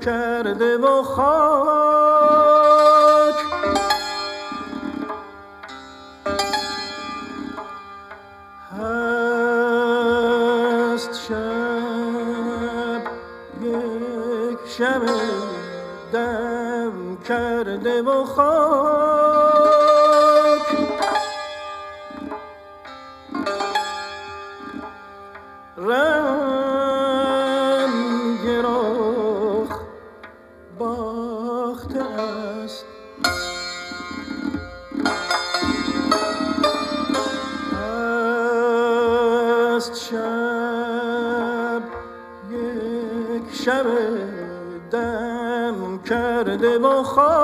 کرده و خاک هست شب یک شب دم کرده و خاک رنگ رخ باخته است هست شب یک شب دم کرده و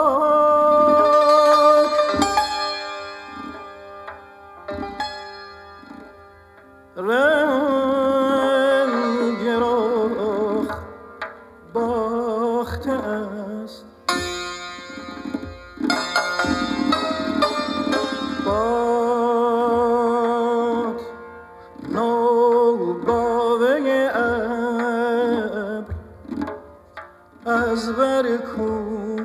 خاک رنگ رخ باخته است باد نوباوه ابر از بر کوه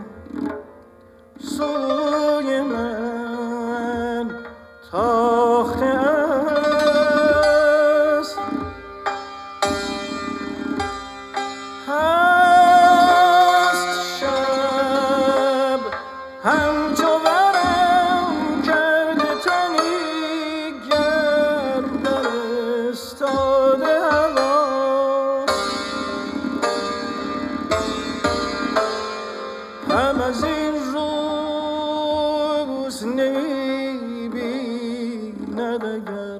سوی من تاخته است هست شب همچو ورم کرده تنی گرم در استاده هوا هم از این روز نمی‌بیند اگر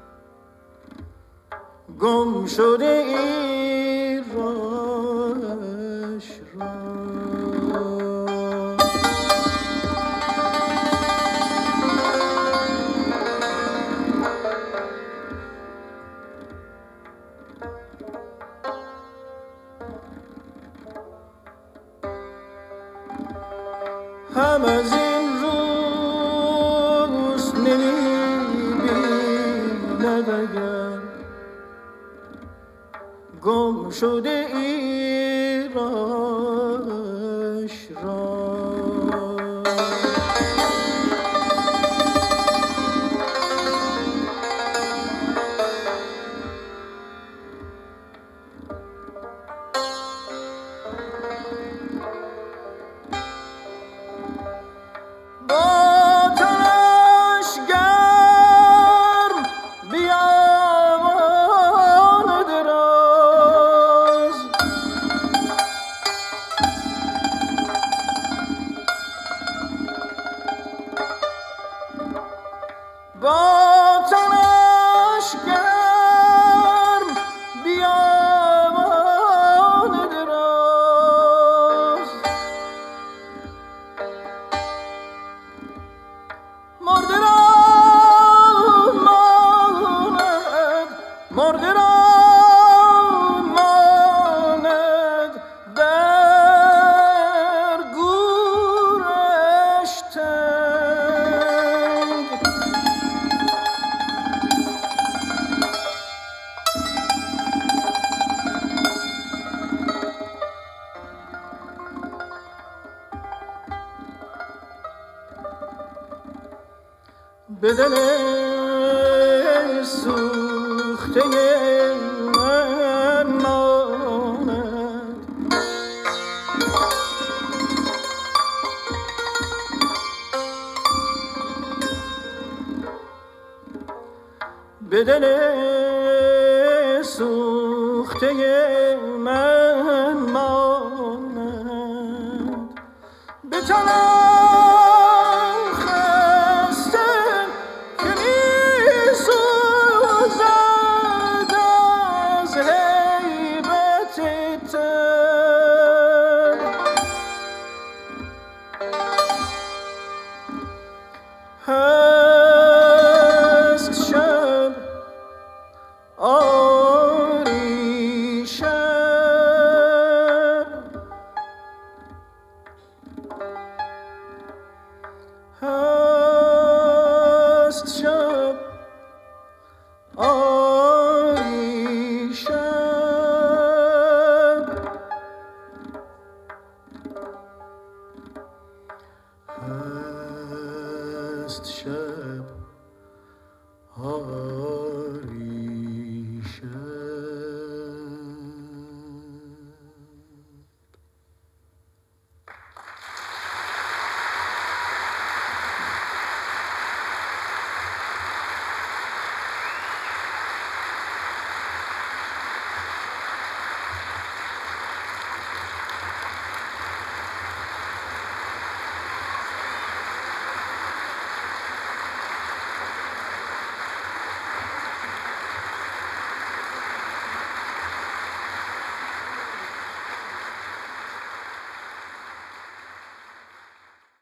گم شده این راهش را هم از این روز نمی‌بیند اگر گم شده این راهش را با تنش گرم بیابان دراز مرده را ماند مرده را ماند در گورش تنگ به دل سوخته من ماند به دل سوخته من ماند به